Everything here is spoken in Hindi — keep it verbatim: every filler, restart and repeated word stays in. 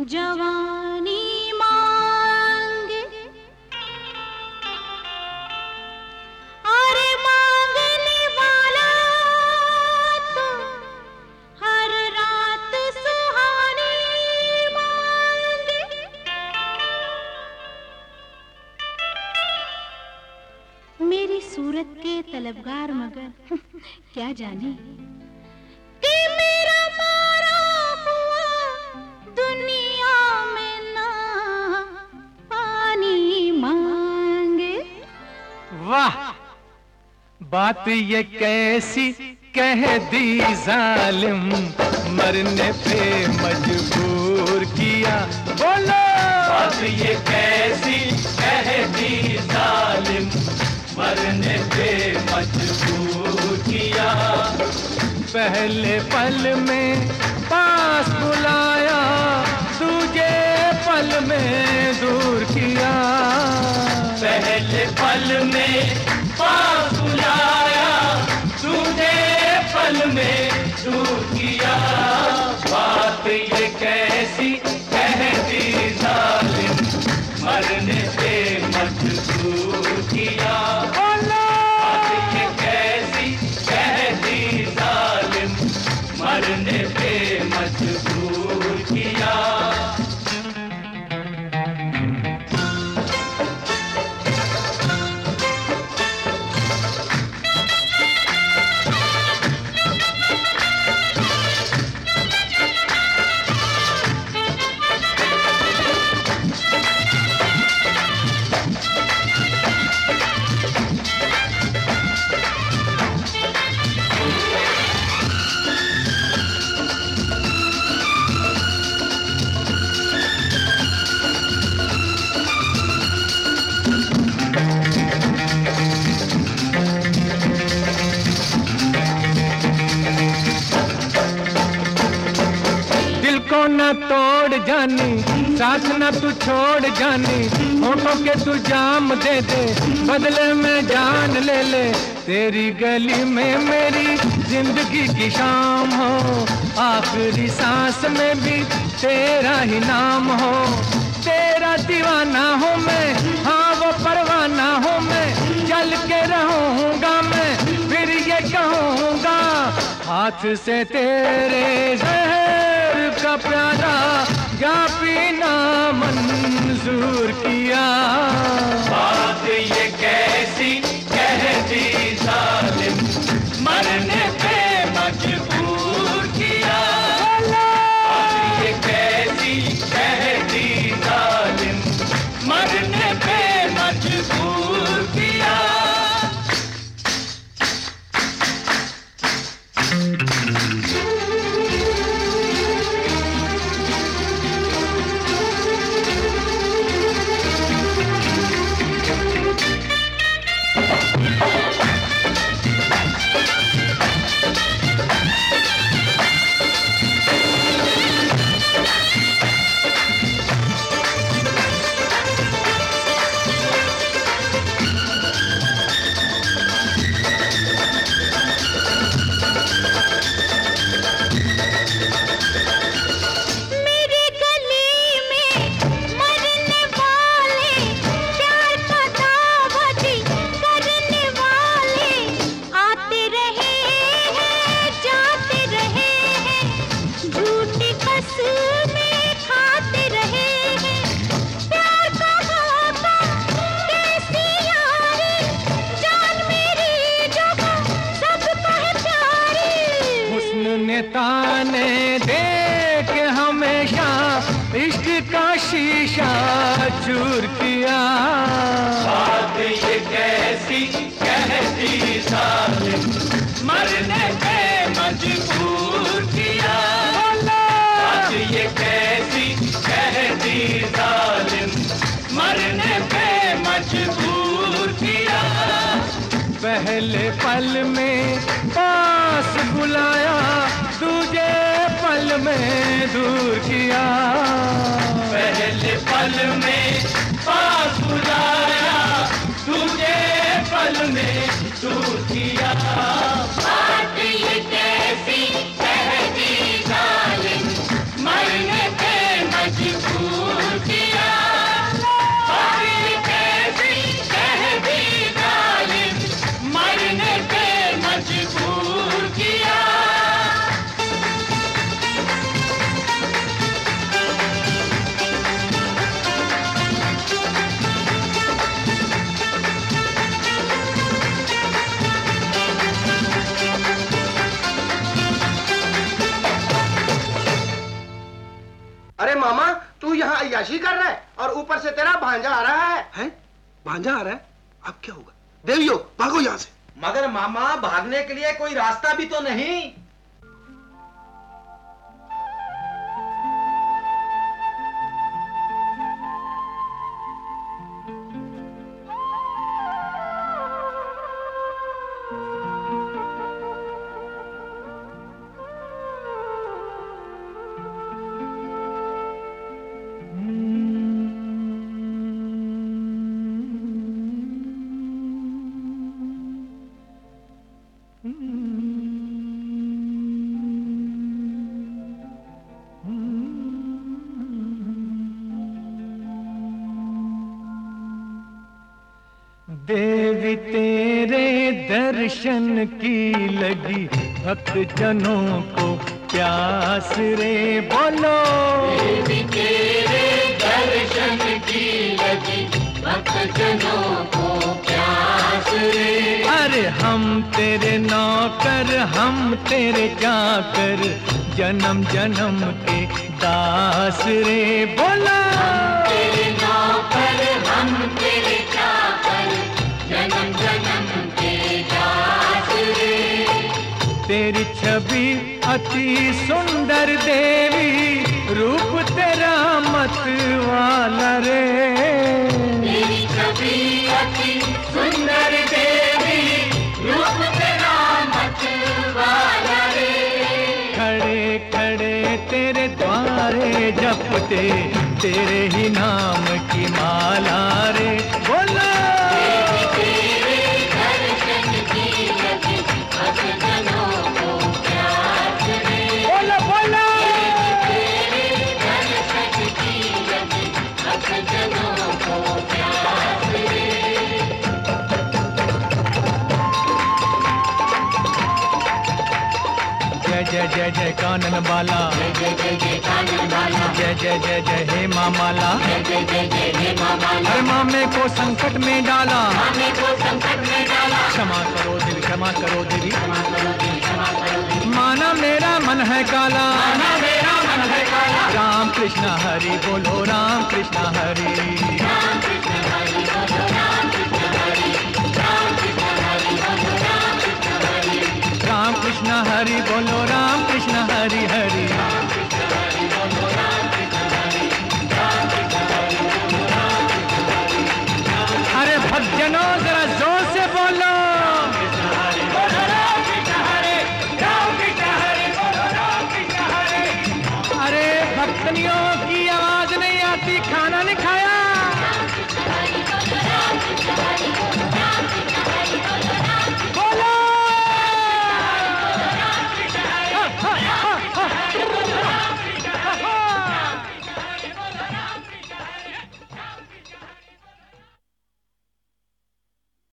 जवानी मांगे अरे मांगने वाला तो हर रात सुहानी मांगे। मेरी सूरत के तलबगार मगर क्या जाने कि मेरा मारा हुआ दुनिया में ना पानी मांगे। वाह, बात ये कैसी कह दी जालिम, मरने पे मजबूर किया। बोलो, बात ये कैसी कह दी जालिम, मरने पे मजबूर किया। पहले पल में पास बुलाया, दूजे पल में दूर किया। पहले पल में पास बुलाया, दूजे पल में दूर किया। बात ये कैसी कह दी जालिम, मरने पे मजबूर किया। बात ये कैसी कह दी जालिम, मरने पे मजबूर किया। न तोड़ जानी, साथ न तू छोड़ जानी, होठों के तू जाम दे दे, बदले में जान ले ले। तेरी गली में मेरी जिंदगी की शाम हो, आखिरी सांस में भी तेरा ही नाम हो। तेरा दीवाना हूँ मैं, हाँ वो परवाना हूँ मैं, चल के रहूँगा मैं, फिर ये कहूँगा हाथ से तेरे जहर का प्याला या पीना मंजूर किया। बात ये कैसी कह दी जालिम, मरने पे मजबूर किया। बात ये कैसी कह दी जालिम, मरने पे मजबूर किया। ताने देख हमेशा इश्क का शीशा चूर किया। बात ये कैसी कह दी जालिम, मरने पे मजबूर किया। बात ये कैसी कह दी जालिम, मरने पे मजबूर किया। पहले पल में पास बुलाया, दूजे पल में दूर किया। पहले पल में पास बुलाया, दूजे पल में दूर किया। बात ये कैसी कह दी जालिम, मरने पे मजबूर अरे मामा, तू यहाँ अय्याशी कर रहा है और ऊपर से तेरा भांजा आ रहा है। हैं? भांजा आ रहा है? अब क्या होगा? देवियो, भागो यहाँ से। मगर मामा, भागने के लिए कोई रास्ता भी तो नहीं। देवी तेरे दर्शन की लगी भक्त जनों को प्यास रे, बोलो। देवी तेरे दर्शन की लगी भक्त जनों को प्यास रे। अरे हम तेरे नौकर, हम तेरे चाकर, जन्म जन्म के दास रे, बोलो। तेरे नौकर, हम तेरे चाकर, जन्म जन्म के दास रे। तेरी छवि अति सुंदर देवी, रूप तेरा मत वाला रे। तेरी छवि अति सुंदर देवी, रूप तेरा मत वाला रे। खड़े खड़े तेरे द्वारे जपते, तेरे ही नाम की माला रे, बोलो। तेरे दर्शन की लगी भक्त जनों को प्यास रे। बोलो बोलो। तेरे दर्शन की लगी भक्त जनों को प्यास रे। जय जय जय जय कानन बाला, जय जय जय जय कानन बाला, जय जय जय जय हे माँ माला। जय जय जय जय हे माँ माला। हर मामे को संकट में डाला, मामे को संकट में डाला। क्षमा करो देवी, क्षमा करो देवी, क्षमा करो देवी, क्षमा करो देवी। माना मेरा मन है काला, माना मेरा मन है काला। राम कृष्ण हरि बोलो, राम कृष्ण हरि। राम कृष्ण